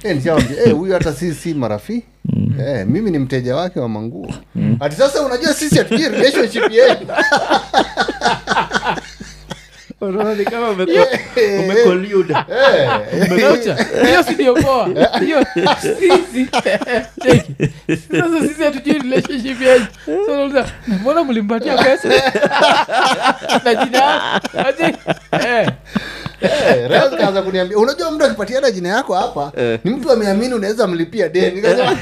Nishaambia huyu hata si marafiki. Mimi ni mteja wake wa manguo. Ati sasa unajua sisi hatujui relationship yetu. Unaona kama umecollude. Umeacha. Hiyo si ndio poa. Hiyo sisi. Sasa sisi hatujui relationship yetu. So mbona mlimpatia pesa? Na jina. Raz kaanza kuniambia unajua mtu akipatiana jina yako hapa ni mtu ameamini unaweza mlipia deni. Nikasema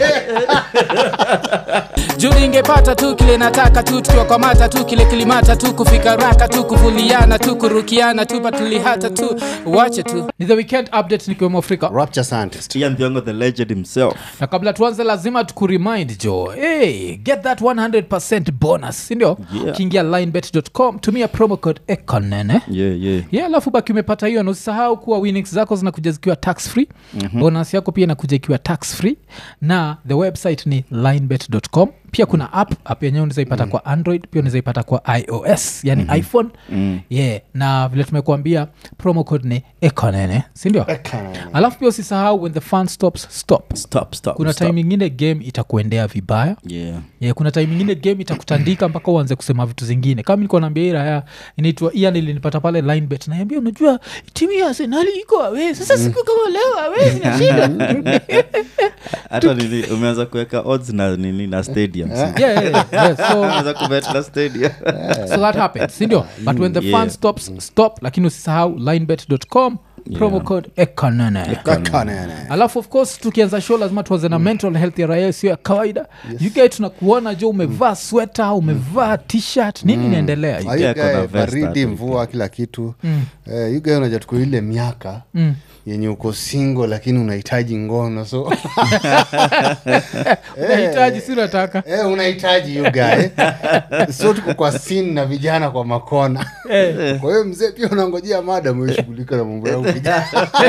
juu ningepata tu kile nataka tu tukiwakamata tu kile kilimata tu kufika raka tu kuvuliana tu kurukiana tu patulihata tu wache tu. Ni the weekend update nikiwemo Afrika Rapture Scientist Ian Thiongo the legend himself. Na kabla tuanze lazima tukuremind Joe, get that 100% bonus, ndio? Yeah. Kiingia linebet.com, tumia promo code EKONENE. Yeah, alafu baki umepata hiyo, na usisahau kuwa winnings zako zinakuja zikiwa tax free. Bonus yako pia inakuja ikiwa tax free, na the website ni linebet.com. Pia kuna app yenyewe unaweza ipata kwa Android, pia unaweza ipata kwa iOS, yani iPhone. Na vile tumekuambia promo code ni EKONENE, si ndio? Alafu pia usisahau when the fun stops, stop. Kuna time nyingine game itakuendea vibaya. Kuna time nyingine game itakutandika mpaka uanze kusema vitu zingine. Kama nilikuwa naambia ila ya inaitwa Ian ilinipata pale Linebet, na niambia unajua timu ya Arsenal iko wewe. Sasa siku kama leo wewe ina shida. Hata nini umeanza kuweka odds na nini na stadiums. So umeanza kubet na stadium. So that happens, ndio? But when the fun stops, stop. Lakini usisahau linebet.com promo code EKONENE. Alafu of course tukianza show lazima tuanze na mental health ya raia sio ya kawaida. You guys tunakuona jo umevaa sweater, umevaa t-shirt, nini inaendelea hivi? Baridi, mvua, kila kitu. You guys unajua tuko ile miaka yenye uko single lakini unahitaji ngono, so unahitaji si unataka unahitaji you guys. So tuko kwa scene na vijana kwa makona. Kwa hiyo mzee pia unangojea madam ushughulika na mambo yako kijana.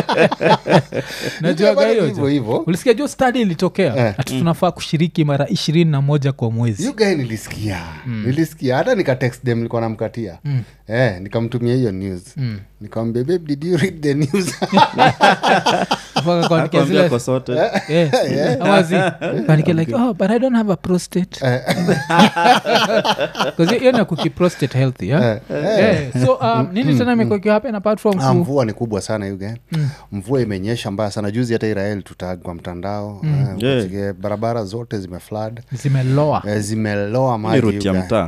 Najua hivyo. Ulisikia jo study ilitokea ati tunafaa kushiriki mara 21 kwa mwezi. You guys nilisikia hata nika text them, nilikuwa namkatia. Nikamtumia hiyo news. Nikamwambia babe, did you read the news? Mpaka kwa nikazile kwa sote. Awazi kanike like but I don't have a prostate. Because you're not cookie prostate healthy, so nini tena imekuwa happen apart from mvua ni kubwa sana you guys. Mvua imenyesha mbaya sana juzi, hata Israel tutagwa mtandao. Barabara zote zimeflood, zimeloa maji route ya mtaa.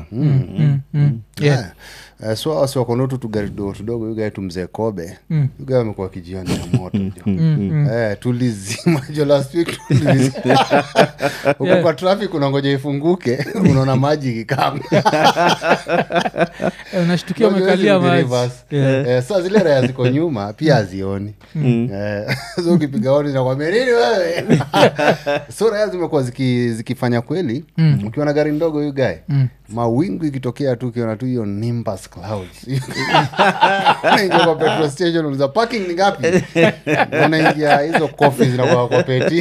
So konotu tugari dogo you guys tumzee Kobe. You guys amekuwa kijioni ya moto. Tulizima jo last week. Uko kwa traffic unangoja ifunguke, unaona maji kikama. Unashtukia umekalia maji. Sasa zile raya ziko nyuma pia hazioni. So ukipiga honi na kwambia nini wewe? So raya zimekuwa zikifanya kweli. Ukiona gari ndogo you guys, mawingu ikitokea tu ukiona tu hiyo nimbus clouds. Unaingia kwa petrol station unauliza parking ni ngapi? Unaingia hizo coffee zinakuwa kwa peti.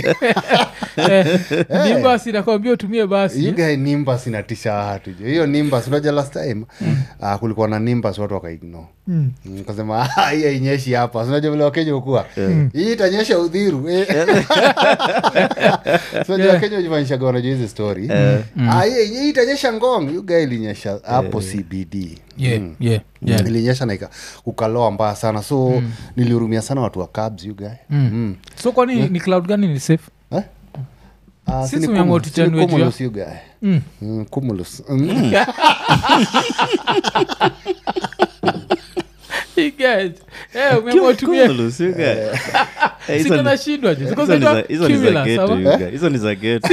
Nimbus inakwambia utumie basi. You guys nimbus inatisha watu. Hiyo nimbus unajua last time kulikuwa na nimbus watu wakaignore. Nikasema hii inyeshi hapa. Unajua vile Wakenya ukua. Hii itanyesha udhiru. So ndio Wakenya wajifanyisha kwa wanajua hizi story. Hii itanyesha Ngong. You guys ilinyesha hapo CBD. Ilinyesha na ukaloa mbaya sana. So nilihurumia sana watu wa cabs you guys. So kwa nini ni cloud gani ni safe? Sisi umeamua tuchanue juu. Cumulus you guys. Cumulus. You guys. Umeamua tumie. Siko na shindwa je. Hizo ni za ghetto.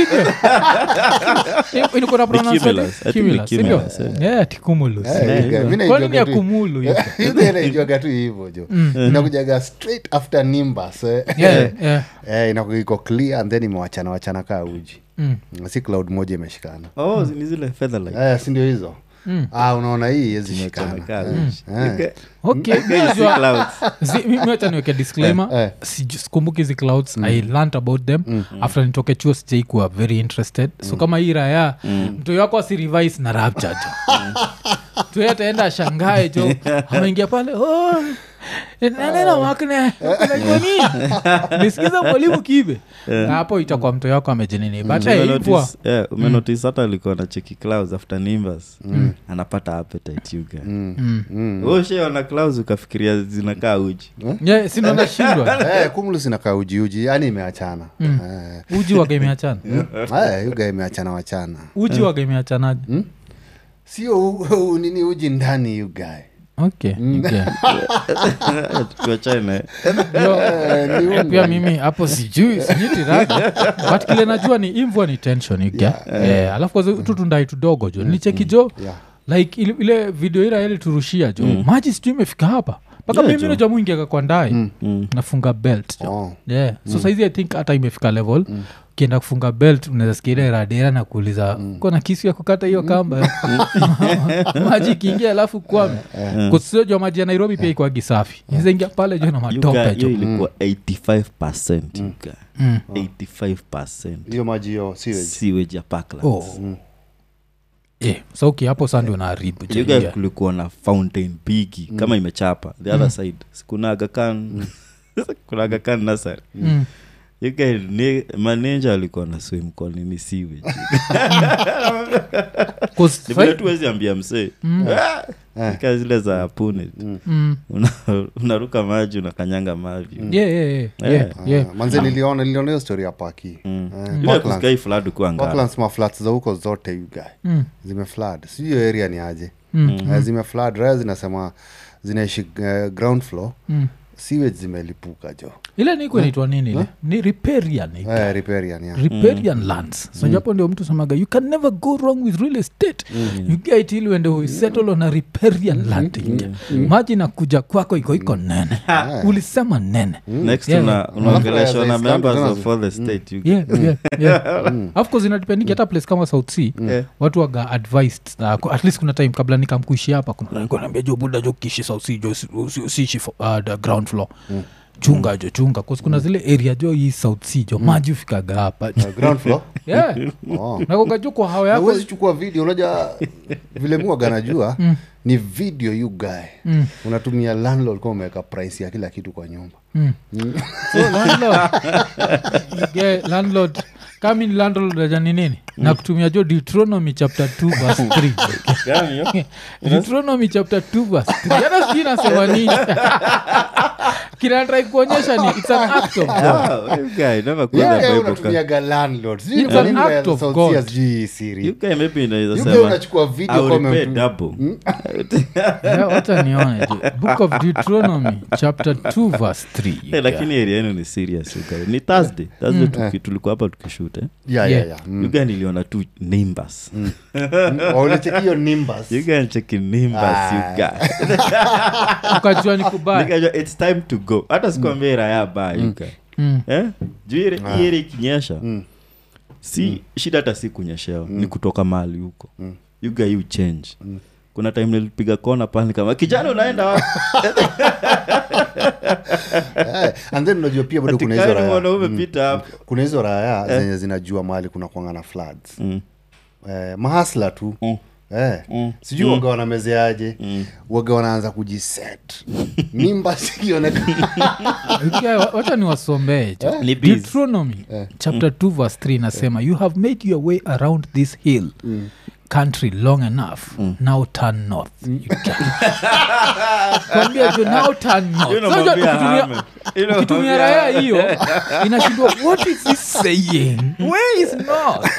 Ino kuna pronunciation Cumulus. Cumulus. Kwa nini ya kumulu hiyo? Ile inajoga tu hivyo jo. Inakujaga straight after nimbus. Inakuwa iko clear and then imewachana kaa uji. Si cloud moja imeshikana. Ni zile feather light. Si ndio hizo? Unaona hii hizi shikana. Okay, mimi hata niweke disclaimer. Sikumbuki hizi clouds. I learned about them after nitoke chuo, sijai kuwa very interested. So kama hii raya mtu wako asirevise na Rapture jo. Tu ataenda shangae jo. Ameingia pale Nena wakne unajua nini nisikiza mwalimu kibe hapo itakuwa mto yako amejinini but hivyo umenotice hata alikuwa na cheki clouds after Nimbus anapata appetite you guy ushaona clouds ukafikiria zinakaa uji si ndo nashindwa kumlu zinakaa uji yani imeachana uji wake imeachana you guy imeachana wachana uji wake imeachanaje sio nini uji ndani you guy okay tuachane pia mimi hapo sijui tirada but kile najua ni imvua ni tension alafu kwa tutundai tudogo jo nilicheki jo like ile video ila ile turushia jo maji sijui imefika hapa mpaka mimi ndio jamu ingia kwa ndai nafunga belt jo so saizi I think hata imefika level kienda kufunga belt unaweza sikia ile radera na kuuliza kuna kisu ya kukata hiyo kamba maji kiingia alafu kwame kusio jo maji ya Nairobi pia iko safi ingia pale jo na matope jo ilikuwa 85% 85% hiyo maji yo sewage ya Parklands so hapo sasa ndio unaharibu je kulikuwa na fountain bigi kama imechapa the other side kuna Aga Khan kuna Aga Khan Nasari ni manager alikuwa na swim kwa nini sewage vile tuwezi ambia msee kazi zile za pune unaruka maji unakanyanga mavi manze niliona hiyo story ya Paki Sky flood kwa ngara Parklands ma flats za huko zote you guy zime flood sio area ni aje zime flood raya zinasema zinaishi ground floor sewage zimelipuka jo ile niko inaitwa nini ile ni riparian riparian lands so japo ndio mtu semaga you can never go wrong with real estate you get it when you settle on a riparian land maji na kuja kwako iko nene ulisema nene next unaongelesha na members of all the state of course inadepend hata place kama South Sea watu waga advised at least kuna time kabla nikamkuishi hapa kuna niambia jo buda jo kishi South Sea jo usiishi the ground floor chunga kwa kuna zile area jo hii South Sea jo maji ufikaga hapa ground floor na kokajo kwa hawa yako huwezi chukua video unajua vile mwaga najua ni video you guy unatumia landlord kama umeweka price ya kila kitu kwa nyumba so landlord kama ni landlord rajani nini na kutumia jo Deuteronomy chapter 2 verse 3 Deuteronomy chapter 2 verse 3 yana sijui nasema nini kinatrai kuonyesha ni it's an act of God you guy never quote the Bible unatumia landlord it's an act of God you guy maybe inaweza sema unachukua video kama double wacha nione book of Deuteronomy chapter 2 verse 3 lakini area yenu ni serious you guy ni Thursday tulikuwa hapa tukishoot you guy niliona tu Nimbus unacheki hiyo Nimbus you guy cheki Nimbus you guy ukajua ni kubaya nikajua it's time to go hata sikwambia raya ba you guy juire ile ikinyesha si shida hata si kunyeshewa ni kutoka mahali huko you guy you change kuna time nilipiga kona pale kama kijana unaenda wapi and then unajua pia bado kuna hizo raya umepita hapo kuna hizo raya zenye zinajua mahali kuna kuanga na floods mahasla tu sijui waga wanamezeaje waga wanaanza kujiset mimba sikionekana wacha ni wasombee Deuteronomy chapter 2 verse 3 nasema you have made your way around this hill country long enough now turn north kwambia jo now turn north ukitumia raya hiyo inashindwa what is he saying where is north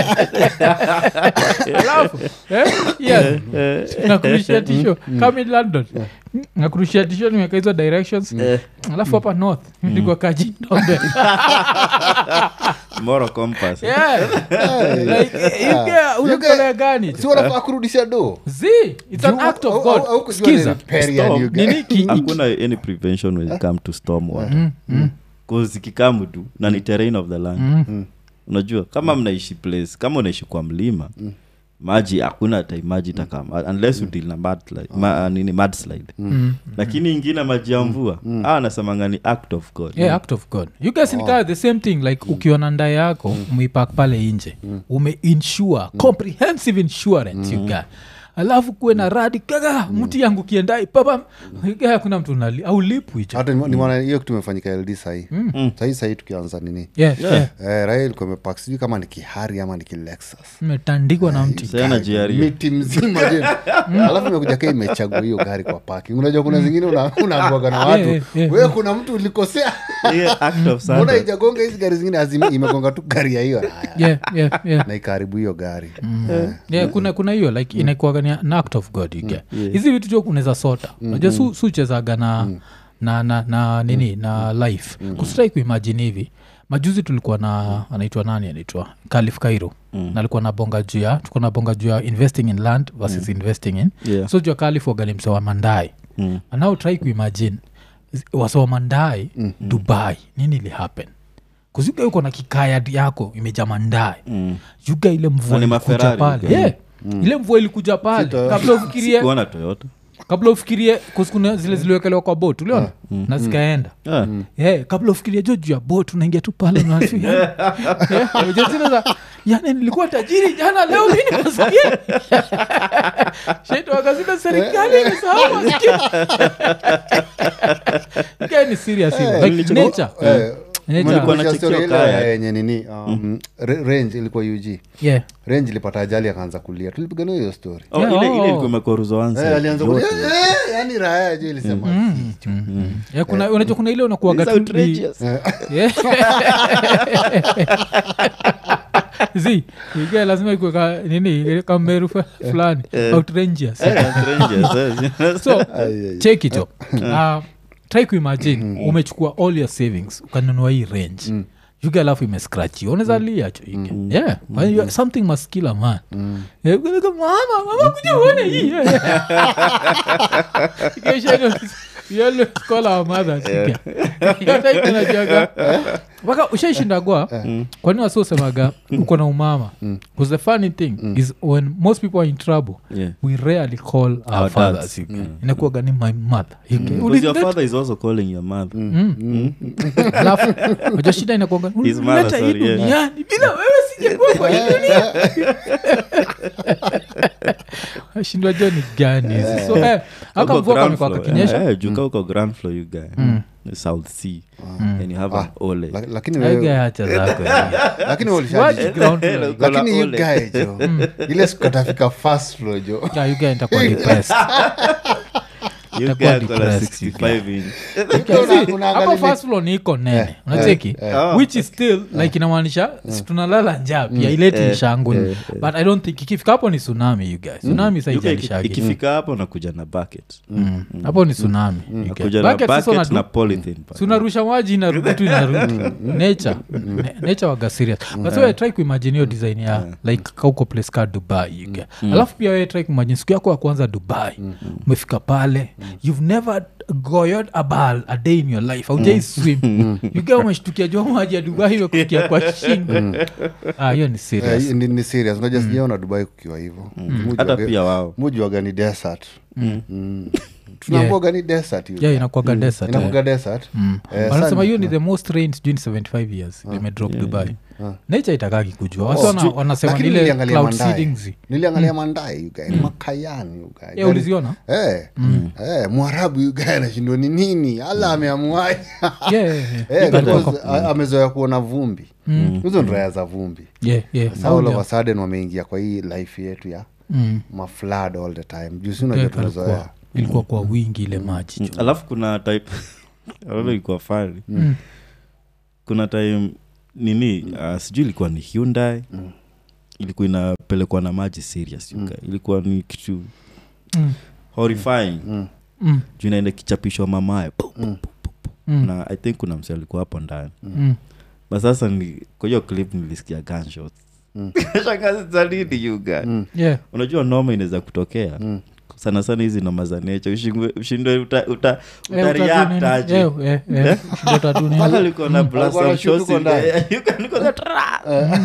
alafu nakurushia tisho kama in London nakurushia tisho nimeka hizo directions alafu hapa north ndiko kaji ndombe moral compass like unatolea gani si wanafaa kurudisha do it's an act of God skiza hakuna any prevention when it come to storm water cause ikikamu tu na ni terrain of the land unajua kama mnaishi place kama unaishi kwa mlima maji hakuna hata maji takama unless you deal na mudslide lakini ingine maji ya mvua anasemanga ni act of God act of God you guys in the same thing like ukiona ndai yako umeipark pale nje umeinsure comprehensive insurance you guys alafu kuwe na radi kaga mti yangu kiendai papa kuna mtu au lipu hicho hata nimeona hiyo kitu imefanyika LD sahi sahi tukianza nini Rail kwa imepark sijui kama ni Kihari ama ni Lexus imetandikwa na mti sana jiari miti mzima je alafu imekuja kai imechagua hiyo gari kwa parking unajua kuna zingine unaambiwa na watu wewe kuna mtu ulikosea act of mbona haijagonga hizi gari zingine imegonga tu gari ya hiyo na ikaribu hiyo gari kuna hiyo like inakuwa ni an act of God hizi vitu jo kunaweza sota unajua suchezaga na nini na life kusitaki kuimagine hivi majuzi tulikuwa na anaitwa Khalif Cairo na alikuwa na bonga juu ya investing in land versus investing in so juu Khalif wagani msewa Mandai and now try kuimagine wasewa Mandai Dubai nini ili happen kuzuga yuko na kikaya yako imejaa Mandai yuga ile mvua ilikuja pale ile mvua ilikuja pale kabla ufikirie kuona Toyota kabla ufikirie kusikuna zile ziliwekelewa kwa boat uliona na zikaenda kabla ufikirie juu ya boat unaingia tu pale na yani nilikuwa tajiri jana leo mimi maskini sheto wakazina serikali imesahau maskini ni serious like nature nilikuwa nachekea yenye nini range ilikuwa UG range ilipata ajali akaanza kulia tulipigana hiyo story ile ilikuwa imekoruzo anza alianza kulia yani raha je ilisema kuna unajua kuna ile unakuwa outrageous zi ile lazima ikuwe nini kama meru fulani outrageous so check it up try kuimagine umechukua all your savings ukanunua hii range yuga alafu imescratch unaweza lia cho something must kill a man mama kuja uone hii yellow call our mother waka ushaishindagwa kwa nini wasosemaga uko na umama because the funny thing is when most people are in trouble we rarely call our fathers inakuwaga ni my mother because your father is also calling your mother alafu unajua shida inakuwaga unaleta hii duniani bila wewe singekuwa kwa hii dunia shindwa joni gani so haka mvua kamekuwa kakinyesha juka uko ground floor you guy South Sea and you have an ole lakini wewe acha zako lakini ulishaji lakini you guy jo ile sikatafika first floor jo you guy nitakuwa depressed you guy got 65 in hapo first floor ni iko nene unacheki which is still like inamaanisha tunalala njaa pia ileti shangwe but I don't think ikifika hapo ni tsunami you guys tsunami saijalisha ikifika hapo unakuja na bucket hapo ni tsunami bucket na polythene tunarusha maji na rudi nature waga serious but so I try kuimagine your design ya like kauko place ka Dubai you guys alafu pia wewe try kuimagine siku yako ya kwanza Dubai umefika pale you've never goyed a ball a day in your life haujai swim you get umeshtukia jua maji ya Dubai kufikia kwa shingo hiyo ni serious ni serious unajua sijaona Dubai kukiwa hivyo hata pia wao muji wa gani desert tunaambiwa gani desert hiyo inakuwa desert wanasema hiyo ni the most rained during 75 years imedrop Dubai nature itakaki kujua watu wanasema ile cloud seeding niliangalia Mandai you guys makayani you guys uliziona Mwarabu you guys anashindwa ni nini ala ameamua amezoea kuona vumbi hizo ndo raya za vumbi all of a sudden wameingia kwa hii life yetu ya maflood all the time juzi unajua tunazoea ilikuwa kwa wingi ile maji alafu kuna type ilikuwa fari kuna time nini sijui ilikuwa ni Hyundai ilikuwa inapelekwa na maji serious ilikuwa ni kitu horrifying juu inaenda kichapishwa mamaye na I think kuna msee alikuwa hapo ndani but sasa kwa hiyo clip nilisikia gunshots shangazi zalidi you guy unajua noma inaweza kutokea sana sana hizi noma za nature ushindwe utareact aje paka liko na blast of shots you can go that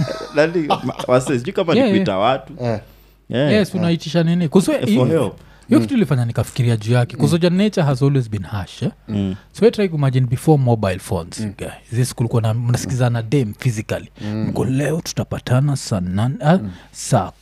nani wase sijui kama ni kuita watu yes unaitisha nini kuswe hiyo kitu ilifanya nikafikiria juu yake kuzoja nature has always been harsh so I try to imagine before mobile phones guys this kulikuwa na mnasikizana dem physically mko leo tutapatana saa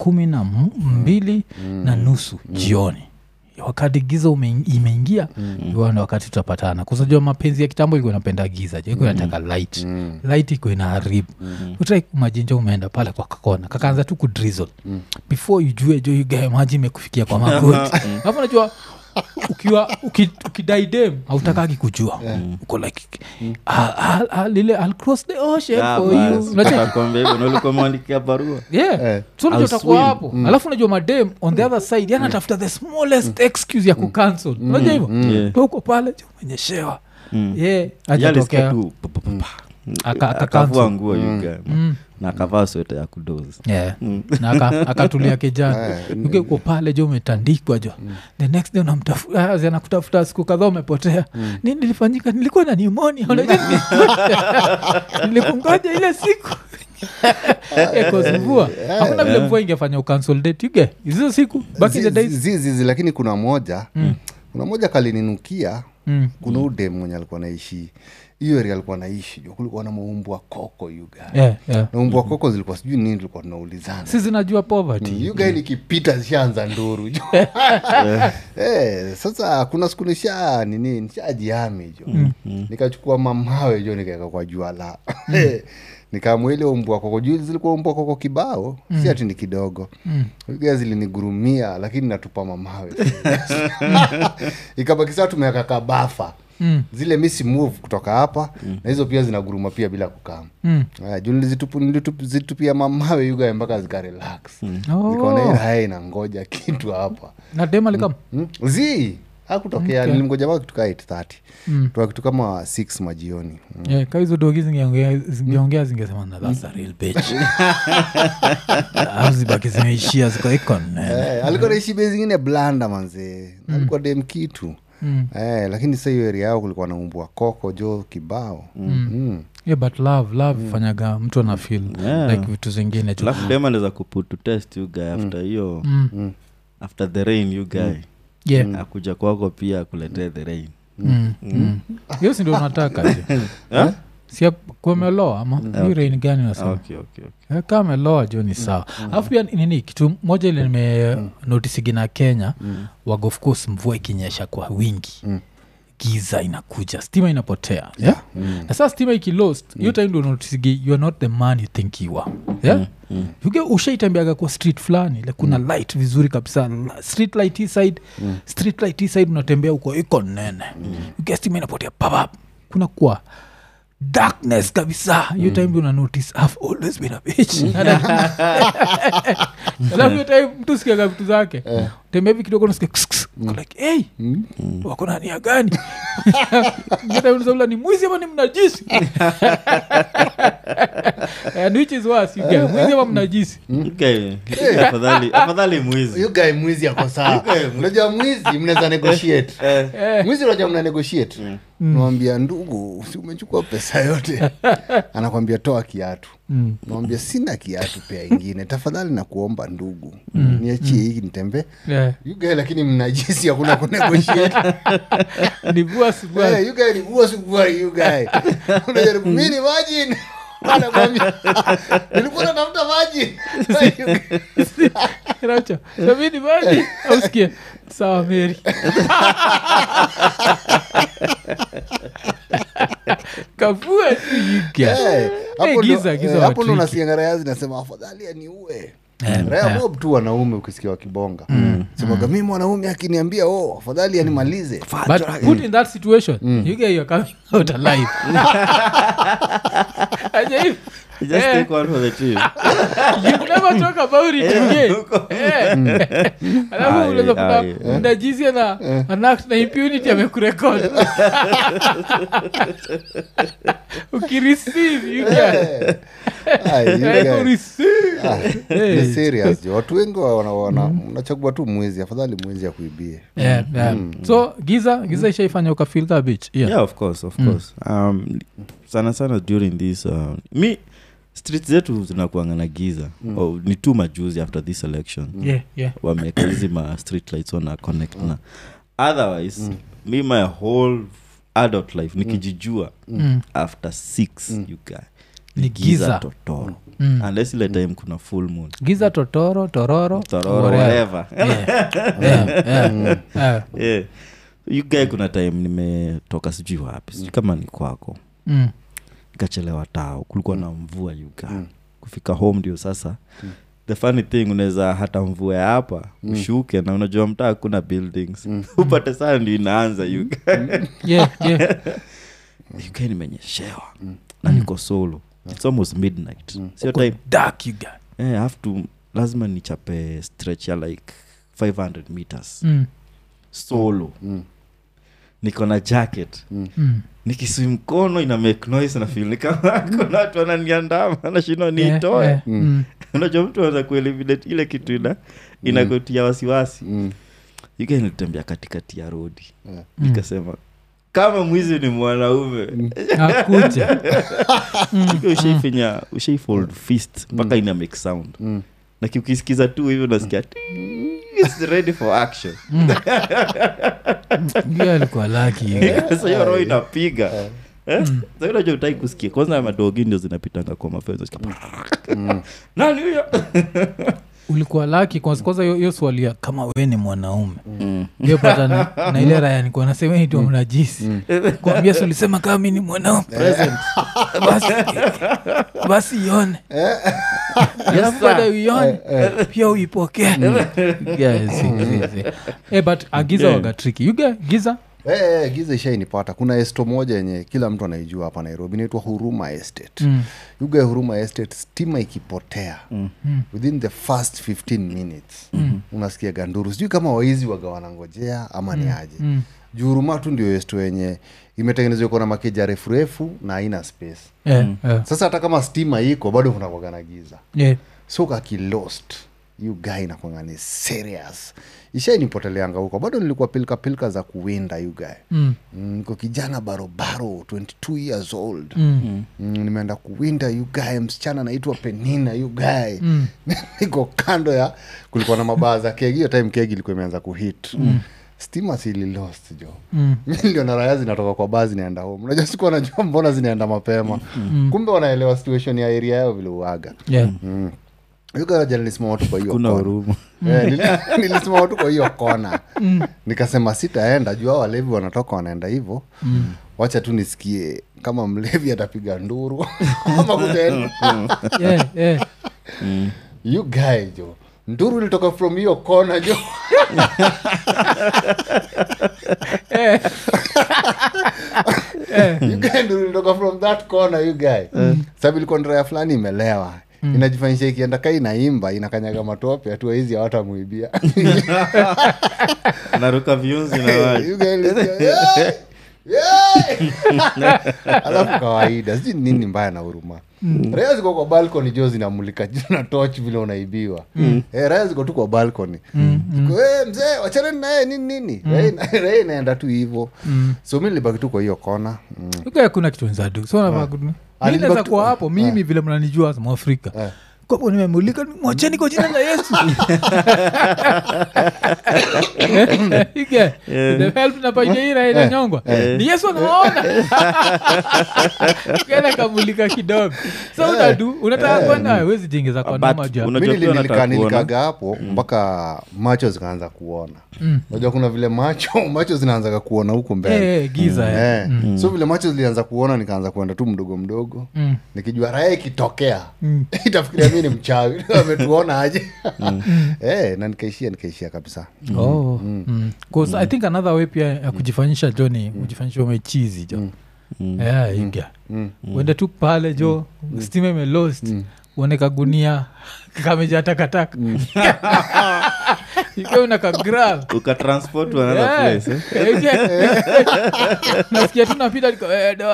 12:30 jioni wakati giza imeingia na wakati tutapatana kuzajua mapenzi ya kitambo ilikuwa inapenda giza je ilikuwa inataka light iko inaharibu utaki kumajinja umeenda pale kwa kakona kakaanza tu kudrizzle before you jue jo you guy maji imekufikia kwa magoti alafu unajua ukidai dem hautakagi kujua uko like I'll cross the ocean for you unakomwandikia barua so unajua utakuwa hapo alafu unajua madem on the other side yana tafuta the smallest excuse ya kucancel unajua hivyo uko pale umenyeshewa ajatokea akavua nguo na akavaa sweta ya kudozi na akatulia kijana uko pale jo umetandikwa jo the next day anakutafuta siku kadhaa umepotea nini nilifanyika nilikuwa na pneumonia nilikungoja ile siku mvua hakuna vile mvua ingefanya ucancel date yuge hizo siku back in the days zizi lakini kuna moja kalininukia kuna udem mwenye alikuwa naishi hiyo area alikuwa naishi kulikuwa na maumbwa koko yuga na umbwa koko zilikuwa sijui nini tulikuwa tunaulizana sisi zinajua poverty yuga nikipita zishaanza nduru sasa kuna siku nishajiami jo nikachukua mamawe jo nikaweka kwa jua la nikamwele umbwa koko juu zilikuwa umbwa koko kibao si ati ni kidogo yuga zilinigurumia lakini natupa mamawe ikabaki saa tumeweka kabafa zile misi move kutoka hapa na hizo pia zinaguruma pia bila kukama juu nilizitupia mamawe yuga mpaka zikarelax nikaona hii haina ngoja kitu hapa na dema likam hakutokea nilimgoja mpaka kitu kaa 8:30 tuwa kitu kama 6 majioni kaa hizo dogi zingeongea zingesema na that's a real bitch zibaki zimeishia ziko ikon alikuwa naishi bei zingine blanda manze alikuwa dem kitu lakini sasa hiyo area yao kulikuwa na umbwa koko jo kibao but love fanyaga mtu ana feel like vitu zingine jo alafu dem anaweza kuput to test you guy after hiyo after the rain you guy akuja kwako pia akuletee the rain hiyo si ndio unataka si kumeloa ama hiyo rain gani unasema kama meloa jo ni sawa alafu pia nini kitu moja ile nimenotisigi na Kenya wag of course mvua ikinyesha kwa wingi giza inakuja stima inapotea na sasa stima ikilost hiyo time ndio notisigi you are not the man you think you are yuge ushaitambiaga kwa street fulani like kuna light vizuri kabisa street light hii side unatembea huko iko nene yuge stima inapotea papap kuna kwa darkness kabisa hiyo time una notice I've always been a bitch alafu hiyo time mtu sikiaga vitu zake tembea hivi kidogo nasikia like hey wako na nia gani hiyo time unasema ni mwizi ama ni mnajisi and which is worse you get mwizi ama mnajisi afadhali mwizi you guy mwizi yako sawa unajua mwizi mnaweza negotiate mwizi unajua mna negotiate mwambia ndugu si umechukua pesa yote anakwambia toa kiatu mwambia sina kiatu pia ingine tafadhali na kuomba ndugu niachie hiki nitembe you guy lakini mnajisi hakuna kunegotiate ni boss you guy ni boss you guy unajaribu mimi imagine anakwambia nilikuwa natafuta maji Racha sabini maji ausikie sawa Mary kafua yiga giza hapo ndo nasikia raya zinasema afadhali aniue raya mob tu wanaume ukisikia wakibonga semaga mimi mwanaume akiniambia afadhali animalize but put in that situation you get you coming out alive ajaib just take one for the team you never talk about it again alafu unaweza kuna ndajizi na impunity amekurecord ukireceive you get ni serious jo watu wengi wanachagua tu mwezi afadhali mwezi ya kuibie so giza ishaifanya ukafeel that bitch yeah of course sana during this me streets zetu zinakuanga na giza. Ni tu majuzi after this election. Wameka hizi ma street lights wana connect na otherwise me my whole adult life nikijijua after 6 you guys ni giza totoro. Unless ile time kuna full moon. Giza tororo whatever. Yeah. You guys kuna time nimetoka sijui wapi. Sijui kama ni kwako. Nikachelewa tao. Kulikuwa na mvua you guys. Kufika home ndio sasa. The funny thing unaweza hata mvua hapa ushuke na unajua mtaa kuna buildings. Upate sana ndio inaanza you guys. Yeah. You guys nimenyeshewa. Na niko solo. It's almost midnight. So time dark you guys. I have to lazima nichape stretch ya like 500 meters. Solo. Niko na jacket. Nikiswim mkono ina make noise na feel ni kama kuna watu wananiandama na shino niitoe. Unajua mtu anaweza kuelevate ile kitu inakutia wasiwasi. Yuko nilitembea katikati ya road. Nikasema kama mwizi ni mwanaume akuja. Ushaifold fist mpaka ina make sound. Na ukisikiza tu hivyo unasikia it's ready for action. Ndio alikuwa lucky. Sasa hiyo roho inapiga. Sasa unajua utaki kusikia. Kwanza madogi ndio zinapitanga kwa mafenzo. Nani huyo? Ulikuwa lucky kwanza hiyo swali ya kama wewe ni mwanaume. Ndio pata na ile raya nilikuwa nasema ni tu mnajisi. Kwambia ulisema kama mimi ni mwanaume. Present. Basi yone. Yes baada yone. Pia uipokee. Yes. But agiza waga tricky. You get giza? Giza ishainipata. Kuna esto moja yenye kila mtu anaijua hapa Nairobi inaitwa Huruma Estate. Yuga Huruma Estate stima ikipotea within the first 15 minutes unasikia ganduru. Sijui kama waizi waga wanangojea ama ni aje. Huruma tu ndio esto yenye imetengenezwa kwa na makeja refu na haina space. Sasa hata kama stima iko bado kuna kuwaga na giza. So kaki lost. You guy na kwa ngani serious. Ishainipoteleanga huko. Bado nilikuwa pilka za kuwinda you guy. Niko kijana barobaro 22 years old. Nimeenda kuwinda you guy. Msichana anaitwa Penina you guy. Niko kando ya kulikuwa na mabaa za kegi. Hiyo time kegi ilikuwa imeanza kuhit. Stima sili lost jo. Ndio na raya zinatoka kwa baa zinaenda home. Unajua sikuwa najua mbona zinaenda mapema. Kumbe wanaelewa situation ya area yao vile uaga. Yuka jana nilisema watu kwa hiyo kuna huruma. Nilisema watu kwa hiyo kona. Nikasema sitaenda jua walevi wanatoka wanaenda hivyo. Wacha tu nisikie kama mlevi atapiga nduru ama kutenda. You guy jo. Nduru ilitoka from hiyo kona jo. You guy nduru ilitoka from that corner you guy. Sababu ilikuwa ndio fulani imelewa. Inajifanyisha ikienda kai inaimba inakanyaga matope hatua hizi hawatamuibia. Anaruka viunzi na wali. Alafu kawaida sijui nini mbaya na Huruma. Raya ziko kwa balcony jo zinamulika na torch vile unaibiwa. Raya ziko tu kwa balcony. Mzee wachana naye nini. Raya inaenda tu hivyo. So mimi nilibaki tu kwa hiyo kona. Uko kuna kitu nzadu. So na baguni. Niliweza kwa hapo mimi vile mnanijua kama Afrika. Kwa hapo nimemulika mwacheni kwa jina la Yesu. The help na pajeira ile nyongwa. Ni Yesu anaona. Kana kamulika kidogo. So unataka kwenda wewe jingeza kwa noma ja. Mimi nilikaga hapo mpaka macho zikaanza kuona. Unajua kuna vile macho zinaanza kuona huko mbele. Giza. So vile macho zilianza kuona nikaanza kwenda tu mdogo. Nikijua raha ikitokea itafikiria mimi ni mchawi. Ametuona aje. Na nikaishia kabisa. Because I think another way pia ya kujifanyisha Johnny kujifanyisha umechizi jo. Ingia. Wenda tu pale jo steam ime lost. Uoneka gunia kameja takataka. Iko unakagrab ukatransport to another place. Nasikia tunapita niko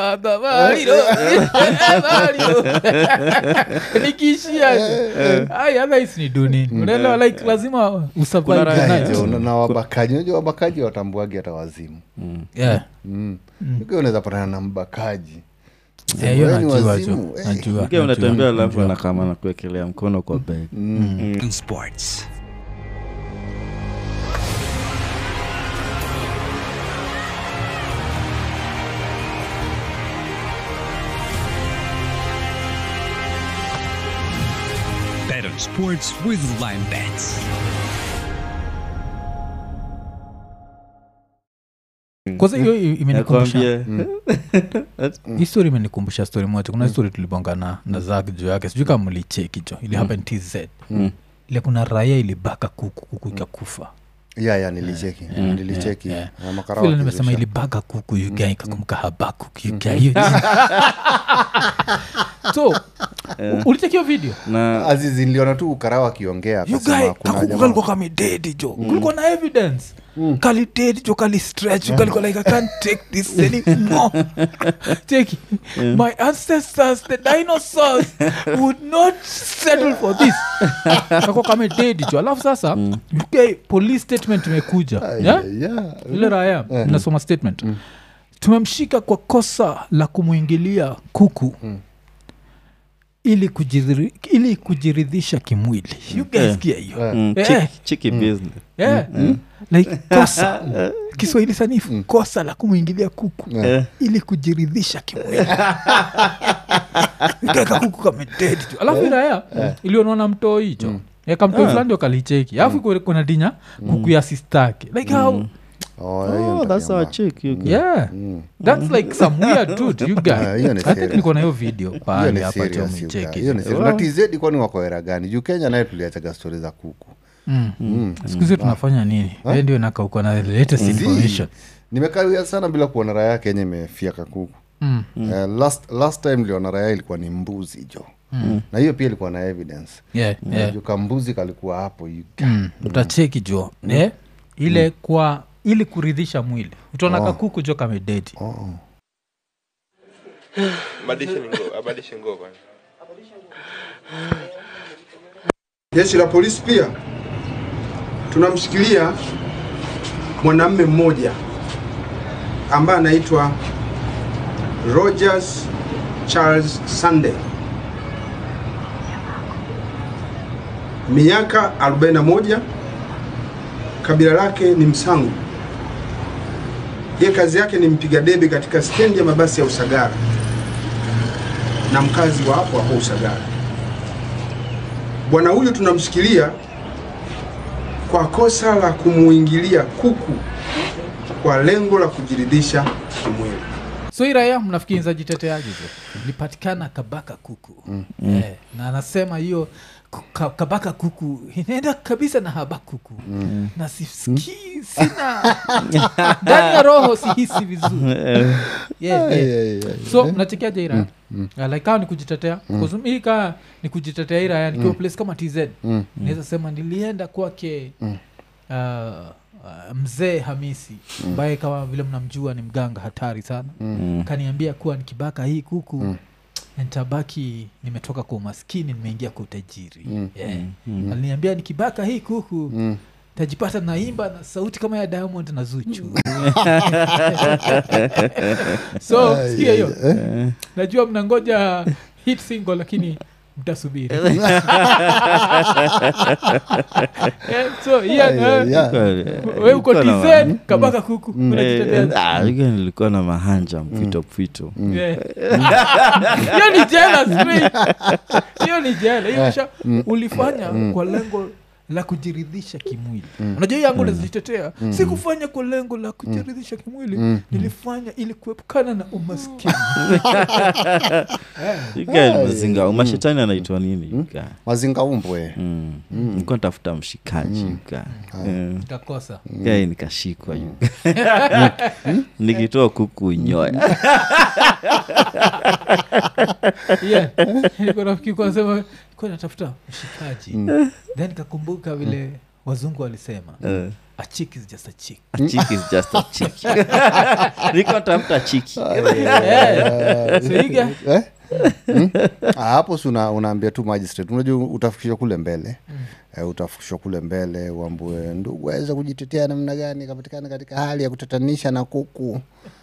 nikishia ai otherwise ni duni unaelewa like lazima usurvive na wabakaji. Unajua wabakaji watambuagi hata wazimu. Ukiwa unaweza patana na mbakaji hiyo Wewe ni najua wazimu, jo. eh. Najua. Ukiwa unatembea alafu najua. anakama na kuwekelea mkono kwa bag. Sports. Bet on sports with Lime Bets. Kwanza hiyo imenikumbusha Nakwambia. hii story imenikumbusha story moja. Kuna story tulibonga na Zak juu yake, sijui kama mlicheki jo, ili happen TZ. Ile kuna raia ilibaka kuku ikakufa. Nilicheki Yeah. Makarao Vile wakizusha. nimesema ilibaka kuku yugai kakumka Habakkuk yugai. So ulicheki hiyo video? Na Azizi niliona tu Karao akiongea Yugai akasema kuna kakuku jamaa kalikuwa kama dead jo. Kulikuwa na evidence. Kali dead jo, kali stretch, kalikuwa like I can't take this anymore. Take my ancestors, the dinosaurs would not settle for this. Kako kama dead jo. Alafu sasa UK police statement imekuja. Yeah? Ile raya nasoma statement. Tumemshika kwa kosa la kumuingilia kuku ili kujiridhisha kimwili. You guys get hiyo. cheeky business. Yeah. Like kosa Kiswahili sanifu, kosa la kumuingilia kuku ili kujiridhisha kimwili. Kaka kuku kama dead tu. Alafu raya ilionona mtoo hicho. Yakamtoo fulani ndio kalicheki. Alafu kuna dinya kuku ya sistake. Like how That's our chick. yeah. That's like some weird dude you guys. hiyo ni I think serious. niko na hiyo video pale Hiyo hapa ni tu serious, mcheki. hiyo ni serious. Na TZ kwani wako era gani? Juu Kenya naye tuliachaga stories za kuku. Siku hizi tunafanya nini? Wewe ndio uko na the latest information. Nimekawia sana bila kuona raya Kenya imefiaka kuku. Last time niliona raya ilikuwa ni mbuzi jo. Na hiyo pia ilikuwa na evidence. Yeah. Juu kambuzi kalikuwa hapo Utacheki jo. Ile kwa ili kuridhisha mwili. Utaona kakuku jo kama dead. Abadilishe nguo kwanza. Jeshi la polisi pia tunamshikilia mwanamume mmoja ambaye anaitwa Rogers Charles Sunday, miaka 41, kabila lake ni Msangu. Yeye kazi yake ni mpiga debe katika stendi ya mabasi ya Usagara na mkazi wa hapo Usagara. Bwana huyu tunamshikilia kwa kosa la kumuingilia kuku kwa lengo la kujiridhisha kimwili. So iraya mnafikiri nzajiteteaje jo? Lipatikana kabaka kuku. Na anasema hiyo kabaka kuku inaenda kabisa na Habakuku. Na sisikii sina ndani ya roho sihisi vizuri. So mnachekeaje ira? Like how ni kujitetea? Because mimi ni kujitetea ira yani kwa place kama TZ. Naweza sema nilienda kwake mzee Hamisi ambaye kama vile mnamjua ni mganga hatari sana. Kaniambia kuwa nikibaka hii kuku nitabaki nimetoka kwa umaskini nimeingia kwa utajiri. Aliniambia nikibaka hii kuku tajipata naimba na sauti kama ya Diamond na Zuchu. So sikia hiyo. Najua mnangoja hit single lakini mtasubiri. So wewe uko TZ kabaka kuku unajitetea. Nilikuwa na mahanja mpito. Hiyo ni jela straight. Hiyo ni jela. Hiyo ulifanya kwa lengo la kujiridhisha kimwili. Unajua yangu nazitetea. Sikufanya kwa lengo la kujiridhisha kimwili. Nilifanya ili kuepukana na umaskini. Mazinga mashetani anaitwa nini? Mazinga umbwe. Nilikuwa natafuta mshikaji. Nikakosa. Nikashikwa. Nikitoa kuku nyoya. Nilikuwa nafikiri kwa sema kwa natafuta mshikaji. Then nikakumbuka vile wazungu walisema a chick is just a chick. A chick is just a chick. Niko tafuta chick. So Hapo unaambia tu magistrate, unajua utafikishwa kule mbele. Utafikishwa kule mbele uambue ndugu waweza kujitetea namna gani kapatikana katika hali ya kutatanisha na kuku.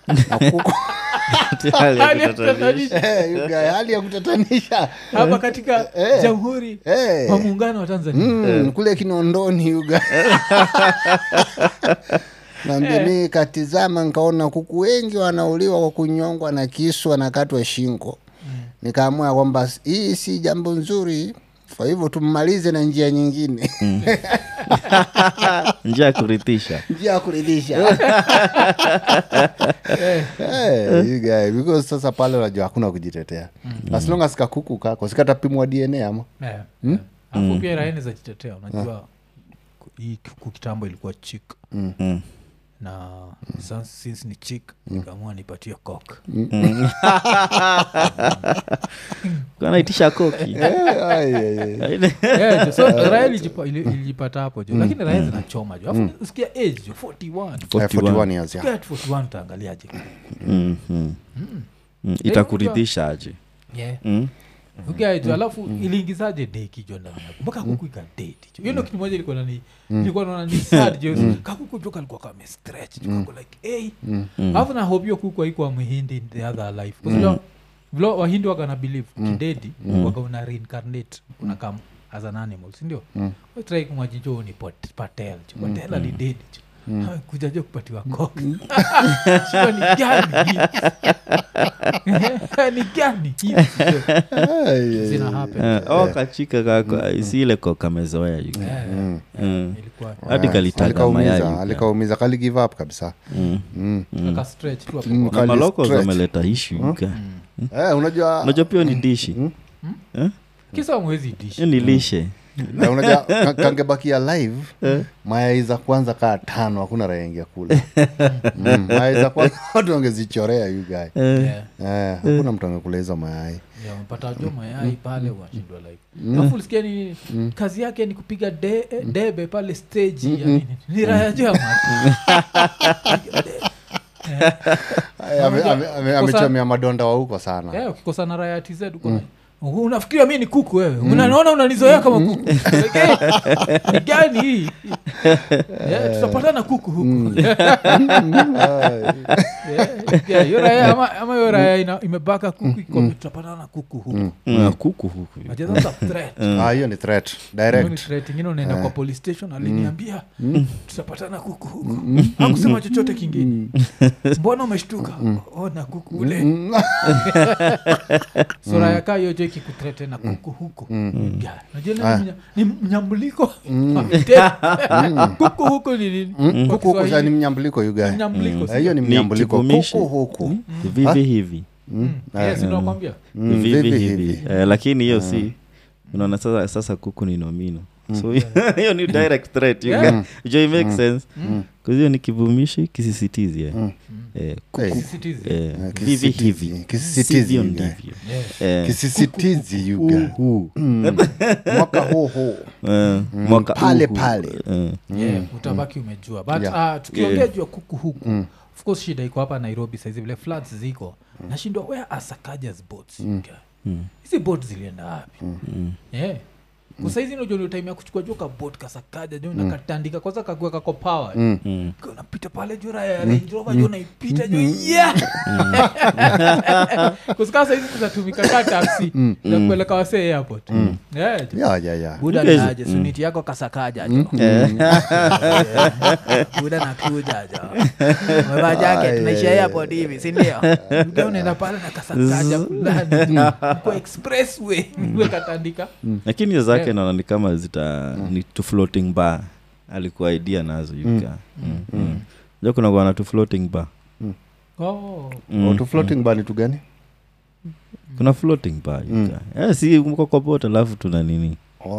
Hali ya kutatanisha hapa katika Jamhuri wa Muungano wa Tanzania. Kule Kinondoni yuga. Nambeni katizama nikaona kuku wengi wanauliwa kwa kunyongwa na kisu na katwa shingo. Nikaamua kwamba hii si jambo nzuri. Kwa hivyo tumalize na njia nyingine. Njia ya kuridhisha. You guy, because sasa pale unajua hakuna kujitetea. As long as kakuku kako sikatapimwa DNA ama. Hapo pia raini za jitetea unajua hii kitambo ilikuwa chick. Na since ni chick nikaamua nipatie cock. Kana itisha koki. So Raeli ilijipata hapo jo. Lakini Raeli zinachoma jo. Afu usikia age jo 41 years. Get 41 taangaliaje. Itakuridhisha aje. Okay, alafu iliingizaje deki jo ndani. Mpaka kuku ikadate jo. Hiyo kitu moja ilikuwa naona ni sad jo. Kakuku joka alikuwa kama stretch jo like hey. Alafu na hope hiyo kuku haikuwa Mhindi in the other life. Kwa sababu vile Wahindi wakana believe kidedi waka una reincarnate una come as an animal, si ndio? We try kumwajijo ni Patel. Patel alidedi jo. Kujaje kupatiwa cock. Shika ni gani? Ni gani? Zina happen. Kachika kako isile koka mezoea yuko. Ilikuwa hadi kalitaga mayai. Alikaumiza kali give up kabisa. Aka stretch tu hapo. Na maloko zameleta issue yuko. Unajua pia ni dishi. Kisa mwezi dishi. Ni lishe. Na unajua kangebakia live mayai za kwanza kaa 5 hakuna raia kula. Mayai za kwanza watu wangezichorea you guy. Hakuna mtu angekula hizo mayai. Mpata jo mayai pale washindwa like. Na full scan kazi yake ni kupiga debe pale stage ya nini. Ni raia jama. Amechomea madonda wa huko sana. Ukikosa na raia TZ uko unafikiria mimi ni kuku wewe. Unaona unanizoea kama kuku. Ni gani hii? Tutapatana kuku huku. Ama hiyo raya imebaka kuku iko tutapatana kuku huku. Kuku huku. Ajaza threat. Hiyo ni threat direct. Ni threat nyingine unaenda kwa police station aliniambia tutapatana kuku huku. Hakusema chochote kingine. Mbona umeshtuka? Ona kuku ule. Sura yake hiyo je kikutrete na kuku huko. Unajua ni mnyambuliko. Kuku huko ni nini? Kuku huko ni mnyambuliko you guy. Hiyo ni mnyambuliko kuku huko. Vivi hivi. Yes, nakwambia. Vivi hivi. Lakini hiyo si unaona sasa kuku ni nomino. So hiyo ni direct threat you guy. It makes sense. Kwa hiyo ni kivumishi kisisitizi vivi hivi kisisitizi ndivyo kisisitizi yuga mwaka huo mwaka pale utabaki umejua but tukiongea juu kuku huku of course shida iko hapa Nairobi saizi vile floods ziko nashindwa where are Sakaja's boats hizi boats zilienda wapi kwa saizi ndio time ya kuchukua joka boat kasakaja ndio nakatandika kwanza kakuweka kwa power unapita pale jura ya Range Rover ndio unaipita juu kwa sasa hizi kutumika kama taxi na kupeleka wase airport buda naje suniti yako kasakaja buda nakuja mbona jacket tunaisha airport hivi si ndio ndio unaenda pale na kasakaja fulani kwa expressway katandika lakini zake naona ni kama ni to floating bar alikuwa idea nazo yuka ndio kuna bwana to floating bar to floating bar ni tu gani kuna floating bar yuka si mko kwa bota alafu tuna nini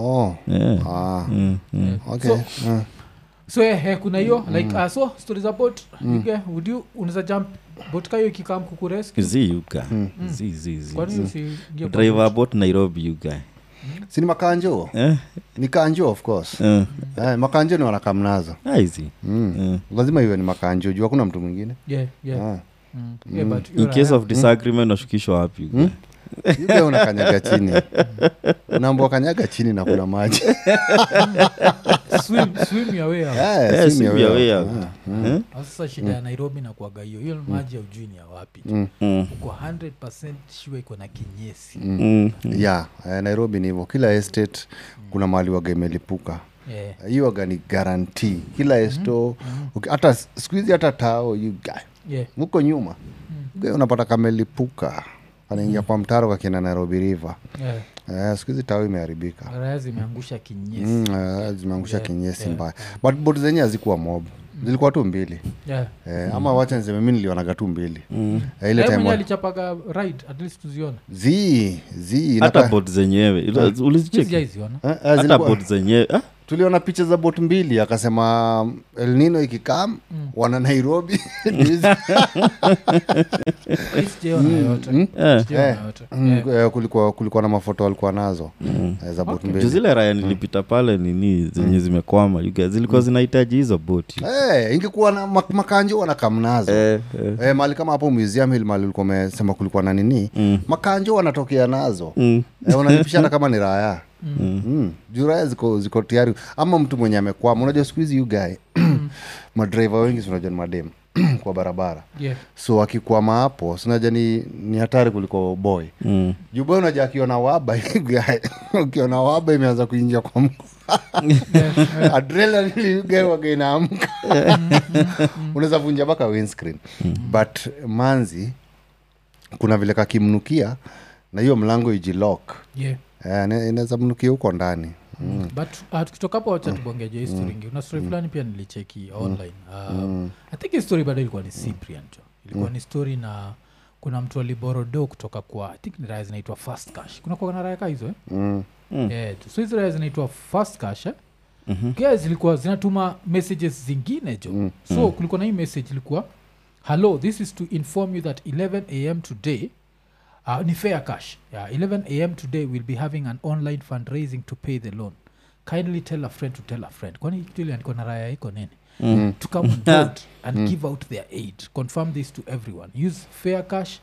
okay so kuna hiyo like so stories about would you unaweza jump boat kayo ikikam kukurescue zi yuka zi kwani usiingie driver boat Nairobi yuka si ni makanjo ni kanjo of course makanjo ni wanakamnazo hizi lazima iwe ni makanjo juu hakuna mtu mwingine but in case of disagreement nashukishwa wapi Yuke unakanyaga chini. Unaambwa kanyaga chini na kuna maji. Swim your way out. Swim your way out. Sasa shida ya Nairobi na kuaga hiyo maji ya ujui ni ya wapi. Uko 100% sure iko na kinyesi. Yeah, Nairobi ni hivyo. Kila estate kuna mahali waga imelipuka. Hiyo waga ni guarantee. Kila estate hata squeeze hata tao you guy. Mko nyuma. Unapata kamelipuka. Anaingia kwa mtaro kwa kina Nairobi River. Siku hizi tao imeharibika. Raya zimeangusha kinyesi. Zimeangusha kinyesi mbaya. But boti zenye hazikuwa mob. Zilikuwa tu 2. Ama wacha niseme mimi nilionaga tu 2. Ile time alichapaga ride at least tuziona. Hata boti zenyewe. Ulizicheki? Hata boti zenyewe. Tuliona picha za boti 2 akasema El Nino ikikam wana Nairobi. Kulikuwa na mafoto walikuwa nazo za boti 2. Zile raya nilipita pale nini zenye zimekwama zilikuwa zinahitaji hizo boti. Ingekuwa na makanjo wanakamnazo. Mali kama hapo museum ile mali ulikuwa umesema kulikuwa na nini? Makanjo wanatokea nazo. Wanalipishana kama ni raya. Juraya ziko tayari ama mtu mwenye amekwama. Unajua siku hizi you guy madriver wengi unajua ni madem kwa barabara. So akikwama hapo unajua ni hatari kuliko boy. Juu boy unajua akiona waba ukiona waba imeanza kuingia kwa mguu. Adrenaline you guy wagaina amka. Unaweza vunja baka windscreen. But manzi kuna vile kakimnukia na hiyo mlango ijilock. Inaweza mnukia huko ndani. But tukitoka hapo wacha tubongeje history nyingi. Una story fulani pia nilicheki online. I think story bado ilikuwa ni Cyprian. Ilikuwa ni story na kuna mtu aliborodo kutoka kwa I think ni raya zinaitwa Fast Cash. Kuna kwa raya ka hizo so hizo raya zinaitwa Fast Cash. Guys zilikuwa zinatuma messages zingine jo. So kulikuwa na hii message ilikuwa hello, this is to inform you that 11 am today ni fair cash. 11 am today we'll be having an online fundraising to pay the loan. Kindly tell a friend to tell a friend. Kwani kituli andiko na raya iko nini? To come on board and give out their aid. Confirm this to everyone. Use fair cash,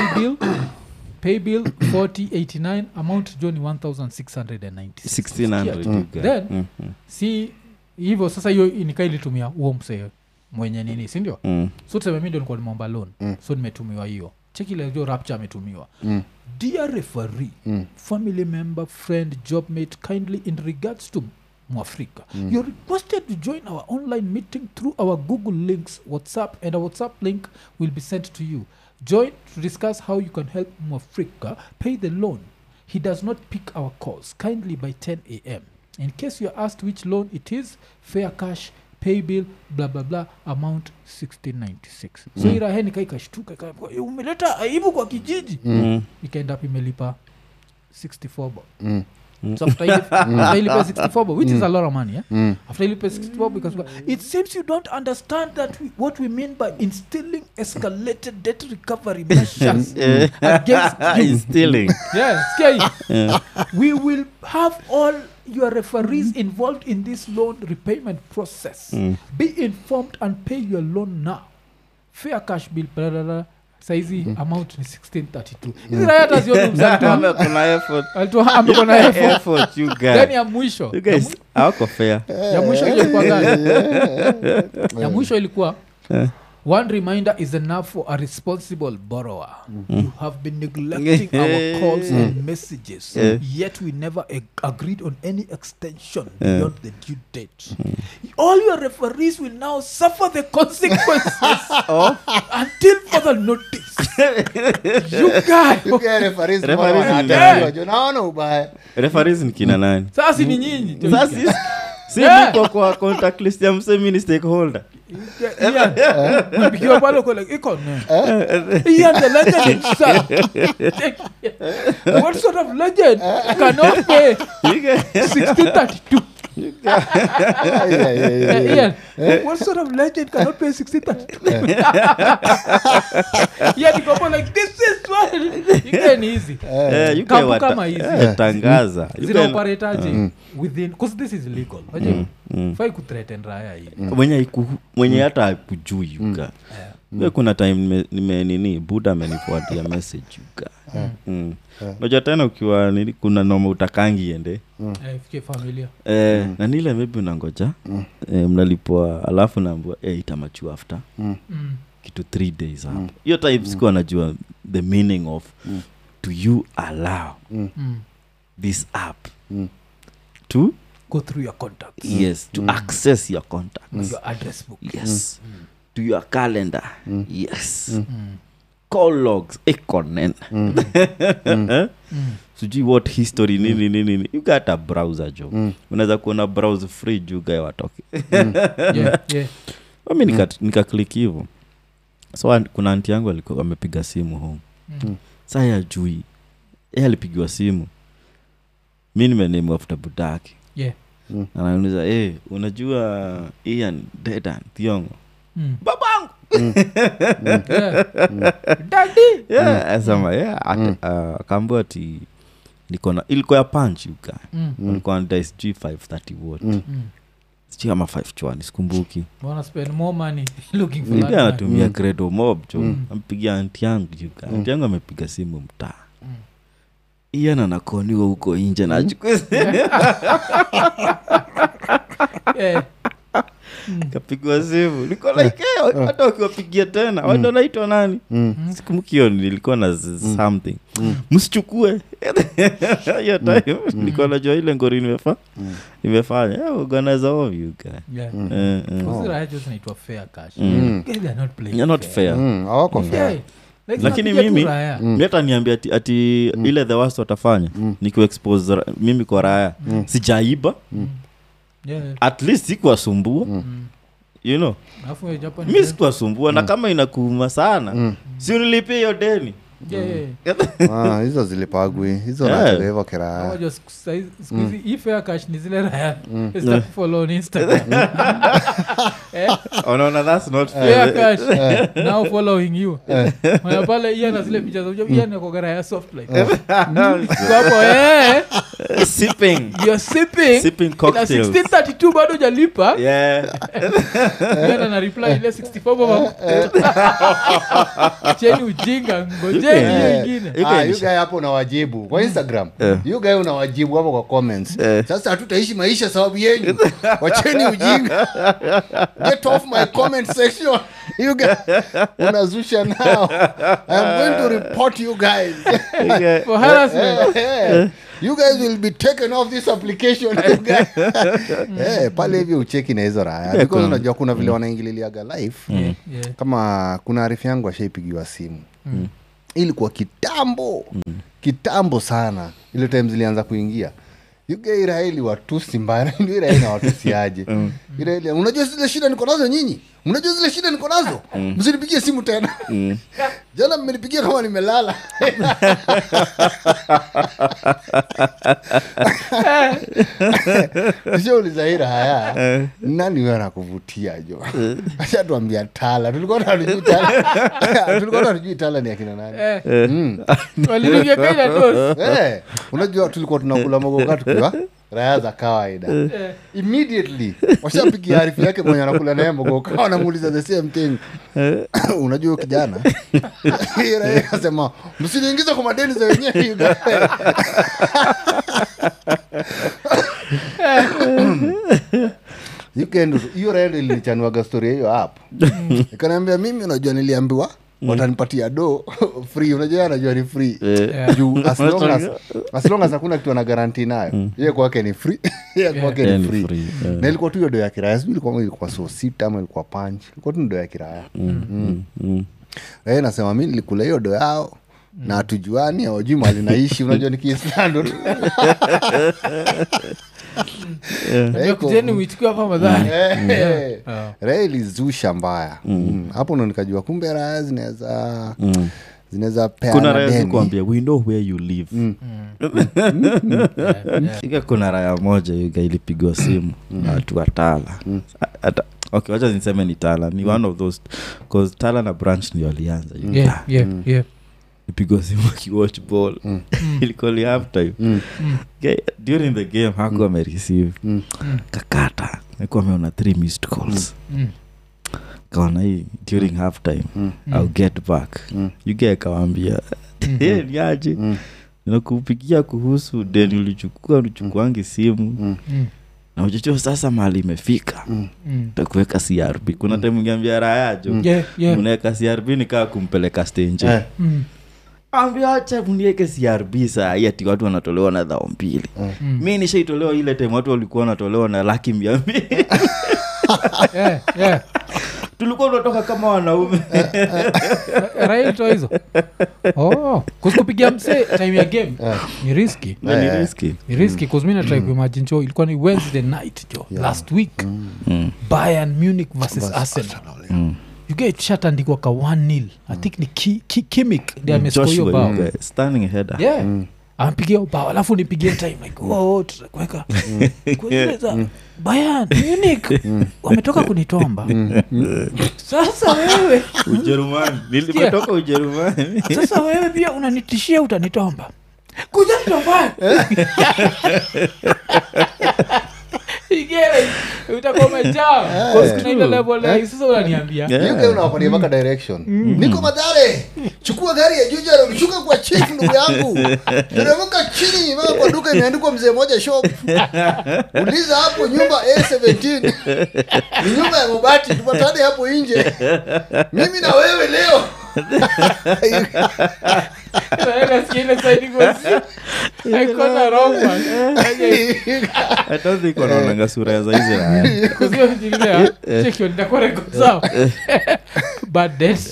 pay bill 4089, amount Johnny 1696. 1600. Then see hivyo sasa hiyo nikailitumia huo msee mwenye nini, si ndio? So tuseme mimi ndio nilikuwa nimeomba loan. So nimetumiwa hiyo. Check ile hiyo rapture ametumiwa. Dear referee, family member, friend, jobmate, kindly in regards to Mwafrika, you're requested to join our online meeting through our Google links, WhatsApp, and a WhatsApp link will be sent to you. Join to discuss how you can help Mwafrika pay the loan. He does not pick our calls. Kindly by 10 a.m. In case you're asked which loan it is, fair cash, pay bill, blah blah blah, amount 1696. So iraheni kaikashtuka umeleta aibu kwa kijiji. Ikaenda imelipa 64 bob. So after you pay 64 bob, which is a lot of money, after you pay 64 bob, because it seems you don't understand that what we mean by instilling escalated debt recovery measures against you. Instilling. Scary. We will have all your referees involved in this loan repayment process. Be informed and pay your loan now. Fair cash bill, blah, blah, blah. Saizi amount ni 1632. Hizi raya tazioni mzalitoa. Kuna effort. Alitoa amekona effort you guys. Then ya mwisho. You guys hawako fair. Ya mwisho ilikuwa gani? Ya mwisho ilikuwa one reminder is enough for a responsible borrower. You have been neglecting our calls and messages, yet we never agreed on any extension beyond the due date. All your referees will now suffer the consequences until further notice. You guys referees naona ubaya. Referees ni kina nani? Sasa ni nyinyi. Sasa si niko kwa contact list ya msemi stakeholder. Mpikiwa pale kwa like iko nene. The legend sir. What sort of legend cannot pay 1632? What sort of legend cannot pay 1632? Niko like this is what you can easy. You can kama easy. Tangaza. Zero operator within, because this is legal. Fai ku threaten raya hii. Mwenye hata kujui yuka. kuna time nini Buddha amenifuatia message yuka. Unajua tena ukiwa kuna noma utakangi ende. Ifike familia. Na nile maybe unangoja. Mnalipwa alafu naambia itamachu after. Kitu 3 days hapo. Hiyo time sikuwa najua the meaning of do you allow this app to go through your contacts. Yes, to access your contacts. Your address book. Yes. To your calendar. Yes. Call logs econen. Sijui what history nini. You got a browser job. Unaweza kuona browse free juu guy watoke. Yeah. Mimi nika click hivyo. So kuna auntie yangu alikuwa amepiga simu home. Sasa yajui. Yeye alipigiwa simu. Mimi nimename after budaki. Yeah. Ananiuliza, unajua Ian Dedan Thiongo? Babangu. Daddy. Akaambia ati ilikuwa ya punch yuka. Nilikuwa na SG 530 watt. Sio kama 5 chwani sikumbuki. Wanna spend more money looking for that. Ndio anatumia Credo Mob jo. Ampigia auntie yangu yuka. Auntie yangu amepiga simu mtaa. Ian anakoniwa huko nje na achukue. Kapigwa simu. Niko like hata ukiwapigia tena wao ndio naitwa nani? Sikumkio nilikuwa na something. Msichukue. Hiyo time nilikuwa najua ile ngori nimefanya. Organizer of you guy. Usira hiyo zinaitwa fair cash. They are not playing. You're not fair. Hawako fair. Lakini mimi hata niambia ati ile the worst watafanya ni kuexpose mimi kwa raya. Sijaiba. At least sikuwasumbua. You know. Mimi sikuwasumbua na kama inakuuma sana si unilipie hiyo deni. Hizo zilipagwi. Hizo natelewa kiraya. Unajua sikuizi ife cash ni zile raya. Start follow on Instagram. No, that's not fair. Cash. Now following you. Mwana pale Ian na zile picha za Ian na kwa raya soft like. Hapo sipping. You're sipping cocktails. 1632 bado hujalipa. Yeah. Ian na reply ile 64 baba. Cheni ujinga ngoje hiyo nyingine. You guy hapo unawajibu kwa Instagram. You guy unawajibu hapo kwa comments. Sasa hatutaishi maisha sababu yenu. Wacheni ujinga. Get off my comment section. You guys unazusha now. I'm going to report you guys. For harassment. You guys will be taken off this application. Pale hivi ucheki na hizo raya. Because unajua kuna vile wanaingililiaga live. Kama kuna arifu yangu ashaipigiwa simu. Ilikuwa kitambo sana. Ile time zilianza kuingia. Yuge Israeli watusi mbaya. Israeli na watusi aje. Israeli, unajua zile shida niko nazo nyinyi? Unajua zile shida niko nazo? Msinipigie simu tena. Jana mmenipigia kama nimelala. Sio ulizahira haya. Nani wewe anakuvutia jo? Acha tuambia Tala. Tulikuwa tunajui Tala ni akina nani? Walirudia kaida dosi. Unajua tulikuwa tunakula mogoka tukiwa raya za kawaida. Immediately washapigia arifu yake mwenye anakula naye mogoka wanamuuliza the same thing. Unajua kijana raya akasema msiniingize kwa madeni za wenyewe. Hiyo raya ilichanuaga story hiyo hapo. Ikaniambia mimi unajua niliambiwa watanipatia do free. Unajua anajua ni free. Juu as long as hakuna kitu ana guarantee nayo. Yeye kwake ni free. Yeye kwake ni free. Na ilikuwa tu hiyo do ya kiraya. Ilikuwa so sita ama ilikuwa punch. Ilikuwa tu do ya kiraya. Nasema mimi nilikula hiyo do yao na hatujuani hawajui mahali naishi. Unajua ni Kiislando tu. Kujeni uitikua hapa madhani. Raili zusha mbaya. Hapo ndo nikajua kumbe raya zinaweza peana kuna raya deni. kuambia we know where you live. Kuna raya moja yuga ilipigwa simu watu wa Tala. Okay, wacha niseme ni Tala. Ni one of those cause Tala na branch ndio alianza. Yeah. Nipigwa simu akiwatch ball. Ilikuwa li half time. During the game hakuwa amereceive. Kakata. Nilikuwa ameona 3 missed calls. kaona hii during half time I'll get back you get kawambia niaje nakupigia kuhusu deni ulichukuangi simu na ujicho sasa mahali imefika takuweka CRB kuna time ngiambia rayajo unaweka CRB nikaa kumpeleka stage ambia acha uniweke CRB saa hii ati watu wanatolewa na 2,000 mimi nishaitolewa ile time watu walikuwa wanatolewa na 200,000 tulikuwa tunatoka kama wanaume right hizo kusipigia mse time ya game ni risky ni risky cause mimi na try to imagine jo ilikuwa ni Wednesday night jo last week Bayern Munich versus Arsenal you get shot andikwa ka 1-0 I think ni Kimmich ndiye amescore hiyo bao standing header ampigia bao alafu nipigie time like tutakweka kueleza Bayern Munich wametoka kunitomba sasa wewe Ujerumani nilipetoka Ujerumani sasa wewe pia unanitishia utanitomba kuja tomba igere utakoma jam kwa kuna ile level ya sasa unaniambia yuke unawapatia maka direction niko Mathare chukua gari ya Juja na mshuka kwa chief ndugu yangu teremka chini mama kwa duka imeandikwa mzee moja shop uliza hapo nyumba A17 ni nyumba ya mabati tupatane hapo nje mimi na wewe leo Naenda skile saidi gosi aikona romba I don't think wanaonanga sura ya hizi raya kuzio njilea cheki nitakuwa rekodi sawa bad days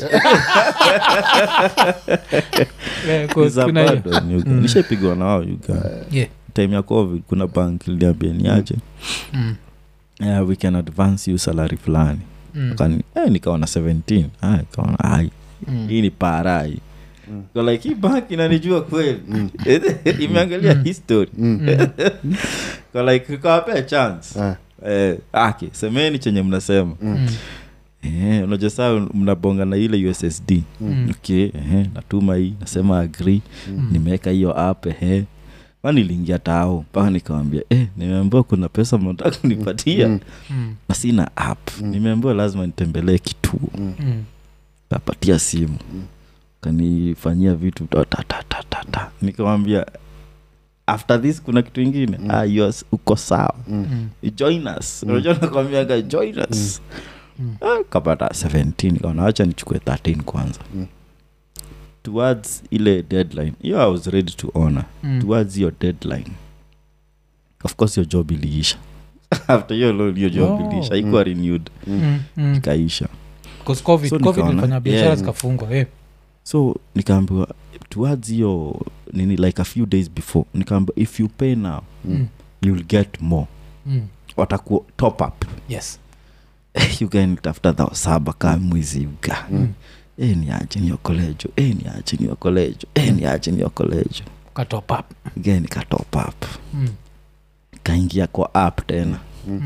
kuna hiyo nishapigwa na wao yuka time ya COVID kuna bank iliambia niaje we can advance you salary fulani nikaona 17 nikaona hii ni parai kwa like hii bank inanijua kweli imeangalia history kwa like kawapea chance semeni chenye mnasema unajua saa mnabonga na ile USSD okay natuma hii nasema agree nimeweka hiyo app wani lingia tao mpaka nikamwambia nimeambiwa kuna pesa mnataka kunipatia na sina app nimeambiwa lazima nitembelee kituo kapatia simu kanifanyia vitu nikamwambia after this kuna kitu kingine uko sawa join us unajua nakwambia join us kapata 17 kaona acha nichukue 13 kwanza towards ile deadline I was ready to honor towards your deadline of course your job iliisha after your job iliisha ikuwa renewed ikaisha because COVID ilifanya biashara zikafungwa so nikaambiwa towards your nini like a few days before nikaambiwa if you pay now you'll get more wataku top up yes you can tafuta 7 kama mwezi uga niache niyo college niache niyo college ka top up again ka top up kaingia kwa app tena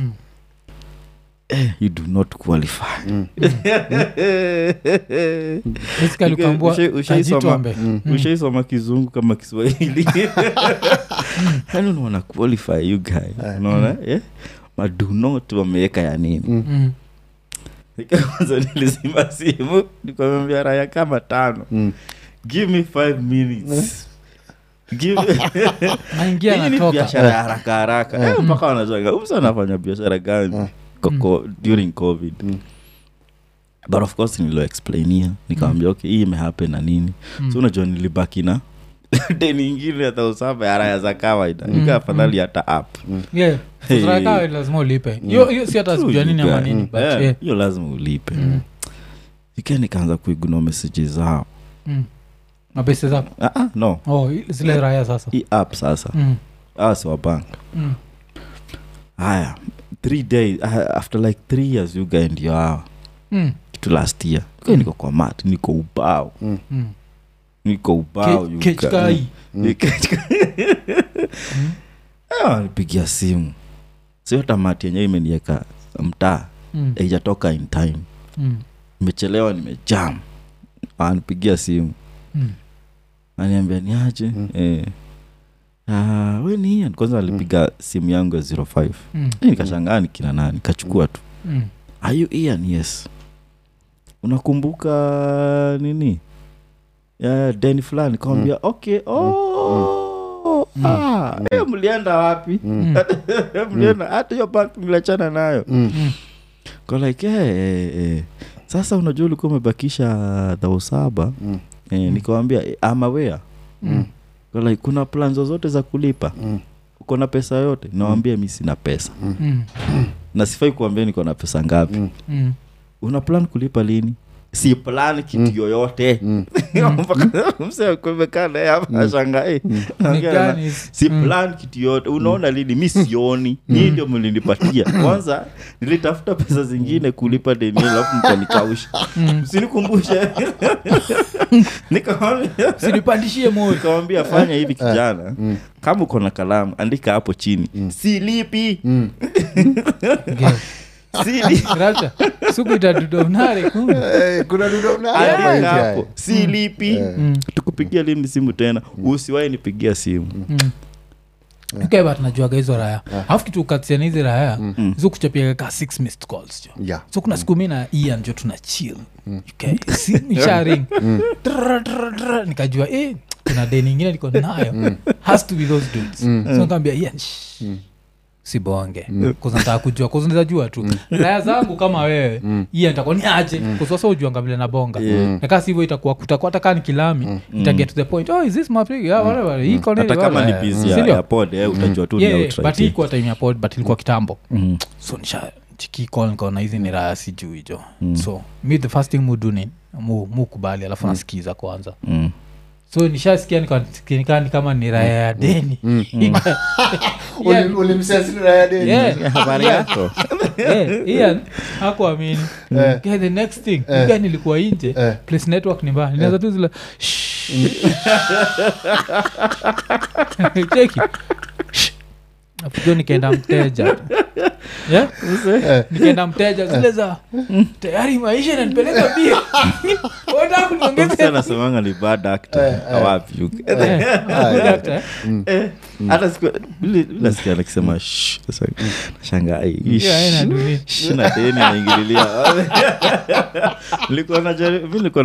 you do not qualify basically kwambua ushaisoma kizungu kama Kiswahili yani unaona qualify you guy unaona ma do not wameweka ya nini nikaanza nilizima simu nikamwambia raya kama 5 give me 5 minutes naingia natoka biashara haraka mpaka wanazanga anafanya biashara gani during COVID but of course nilo explainia nikamwambia okay hii imehappen na nini so unajua nilibaki na deni nyingine hata usaba ya raya za kawaida nikafadhali hata app sasa lazima ulipe hiyo si hata sijua nini ama nini but hiyo lazima ulipe nikaanza kuignore messages zao na pesa zako no zile raya sasa hii app sasa si wa bank haya 3 days after like 3 years you guy ndio hawa kitu last year niko kwa mat niko ubao kechkai nipigia simu sio tamati yenyewe imeniweka mtaa haijatoka in time nimechelewa nimejam nipigia simu ananiambia niaje wewe ni kwanza alipiga simu yangu ya 05 nikashangaa ni kina nani kachukua tu are you Ian yes unakumbuka nini deni fulani kaambia okay mlienda wapi mlienda hata hiyo bank mliachana nayo kwa like sasa unajua ulikuwa umebakisha 7,000 nikamwambia I'm aware kwa like kuna plans zote za kulipa uko na pesa yote nawaambia mimi sina pesa na sifai kuambia niko na pesa ngapi una plan kulipa lini si plan kitu yoyote msema kumekana hapa shangae si plan kitu yote unaona lini mimi sioni nyinyi ndio mlinipatia kwanza nilitafuta pesa zingine kulipa deni alafu mkanikausha usinikumbushe nikamwambia usinipandishie moyo nikamwambia fanya hivi kijana kama uko na kalamu andika hapo chini silipi sili racha suku itadudonare kuna dudonare hapo silipi tukupigia lini simu tena usiwahi nipigia simu Okay, but najuaga hizo raya alafu kitu ukatiana hizi raya hizo kuchapia ka 6 missed calls yeah. So kuna siku mimi na Ian ndio tuna chill okay nisharing nikajua kuna deni nyingine niko nayo has to be those dudes so nikamwambia Ian sibonge kwa nataka kujua kwa unajua tu raya zangu kama wewe Ian nitakuwa ni aje kwa sasa ujuanga vile na bonga na kasi hivyo itakuwa kutakuwa hata kani kilami ita get to the point oh is this my thing yeah whatever hii kone hata kama ni busy ya pod utajua tu ni outright but ilikuwa time ya pod but ilikuwa kitambo so nisha chiki call nikaona hizi ni raya sijui hicho so me the first thing mudu ni mu kubali alafu nasikiza kwanza so nishasikia nikan kama ni raya ya deni ulimsasi raya ya deni habari yako Ian hakuamini the next thing gani nilikuwa nje place network ni mbaya ninaweza tu zile cheki afujo nikaenda mteja nikaenda mteja zile za tayari maisha yananipeleka mbio wata kuniongezea anasemanga ni bad actor hawapi hata siku bila sikia akisema shangai shina deni naingililia nilikuwa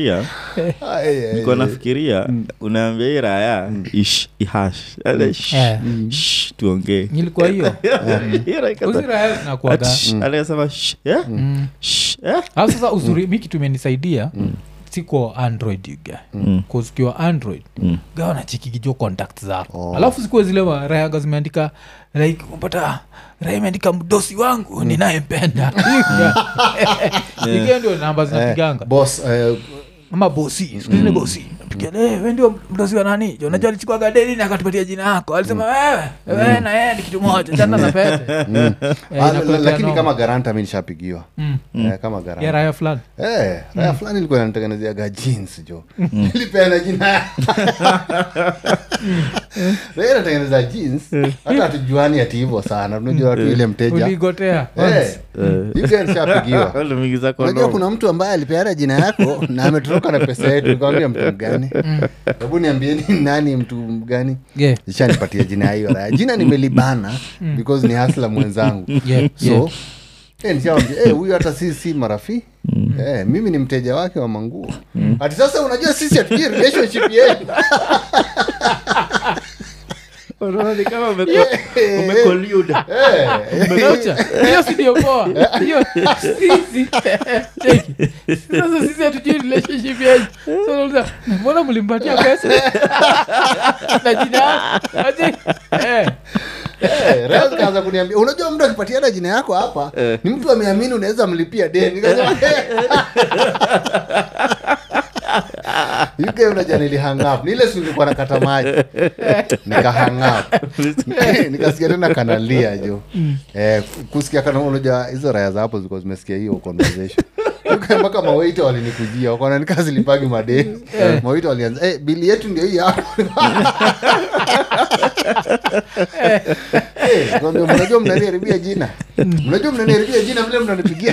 nafikiria unaambia hii raya ihash tuongee nilikuwa hiyo uzira na kuaga aliyesema sasa uzuri mimi kitu imenisaidia siko Android guy cause kiwa Android gawa na chiki kijo contact zako alafu siku zile raya zimeandika like upata raya imeandika mdosi wangu ninayempenda ndio namba zinapiganga boss mama bosi sikizini bosi pigia wewe ndio mdosi wa nani unajua alichukua gadeni na akatupatia jina lako alisema wewe na yeye ni kitu moja chana na pete lakini kama garanta mimi nishapigiwa kama garanta ya raya fulani raya fulani ilikuwa inanitengenezea jeans jo nilipeana jina raya inatengeneza jeans hata hatujuani ati hivyo sana unajua watu ile mteja uligotea hiyo nishapigiwa unajua kuna mtu ambaye alipeana jina yako na ametoroka na pesa yetu nikamwambia mtu gani hebu niambieni nani mtu gani nishanipatia jina hiyo raya jina nimelibana because ni hasla mwenzangu so nishaambia huyu hata si marafiki mimi ni mteja wake wa manguo ati sasa unajua sisi hatujui relationship yetu unaona kama umekoliuda hiyo si ndio poa hiyo sisi cheki sasa sisi hatujui relationship yetu so unauliza mbona mlimpatia pesa na jina aje Real kaanza kuniambia unajua mtu akipatiana jina yako hapa ni mtu ameamini unaweza mlipia deni nikasema yuke unajua nilihang up nile nilikuwa nakata maji nikahang up nikasikia tena kanalia jo kusikia kana unajua hizo raya za hapo zilikuwa zimesikia hiyo conversation mpaka mawaita walinikujia wakaona nikazi lipagi madeni mawaita walianza bili yetu ndio hii hapo mnajua mnaniharibia jina vile mnanipigia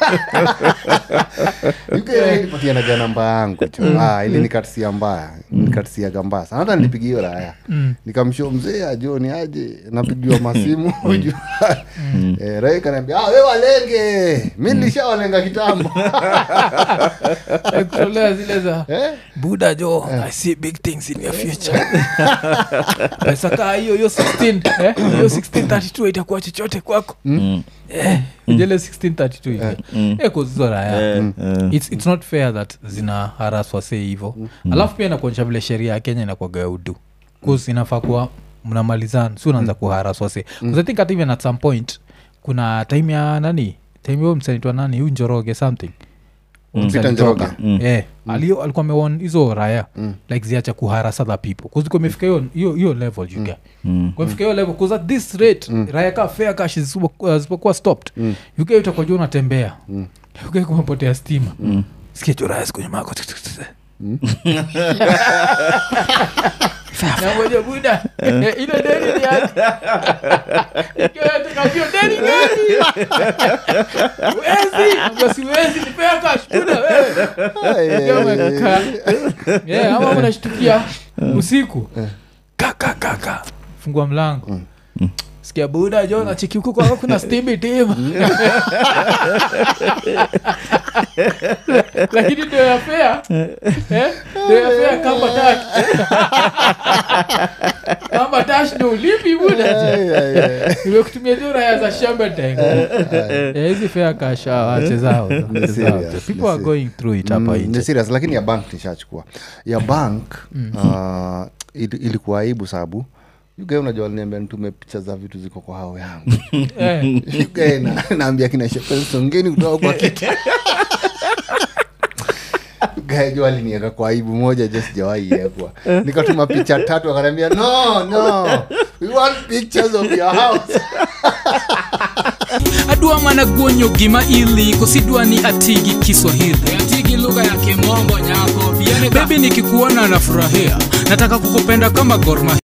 yuke nipatia na jana namba yangu ili nikatisia mbaya nikatisia gamba sana hata nilipigia hiyo raya nikamshow mzee ajoni aje napigiwa masimu raya kaniambia wewe walenge mimi nilishawalenga kitambo Kutolea zile za Buddha jo, I see big things in your future. Pesa kaa hiyo 16 hiyo 1632 itakuwa chochote kwako. Jele 1632 kuzizo raya. It's not fair that zina harass wase hivyo. Alafu pia inakuonyesha vile sheria ya Kenya inakuwa ya udu. Cause inafaa kuwa mnamalizana, si unaanza kuharass wase. Cause I think at even at some point kuna time ya nani? Time hiyo msaniitwa nani? Huyu Njoroge something. Peter Njoroge. Alikuwa ameona hizo raya like ziacha kuharass other people. Cause kwa imefika hiyo level you get. Kwa imefika hiyo level cause at this rate raya ka fair cash zisipokuwa stopped. You get utakuwa juu unatembea. You get kumepotea stima. Sikia tu raya kwenye mako. Na moja Buddha ile deni ni aje ikio deni gani wezi nipea cash Buddha wewe ama unashtukia usiku kaka fungua mlango sikia Buddha jo na chiki huko kwa kuna steam team lakini ndio ya fair ndio ya fair kama tash ndio ulipi Buddha nimekutumia jora ya za shamba tango hizi fair cash wachezao people are going through it hapa ni serious lakini ya bank nishachukua ya bank ilikuwa aibu sababu Yuga unajua aliniambia nitume picha za vitu ziko kwa hao yangu. Yuga naambia kina shepherd songeni kutoka kwa kitu. Yuga jua aliniweka kwa aibu moja just jawahi yekwa. Nikatuma picha 3 akaniambia no. We want pictures of your house. Adua mana guonyo gima ili kusidua ni atigi Kiswahili. Atigi lugha ya Kimombo nyako. Baby nikikuona nafurahia. Nataka kukupenda kama Gor Mahia.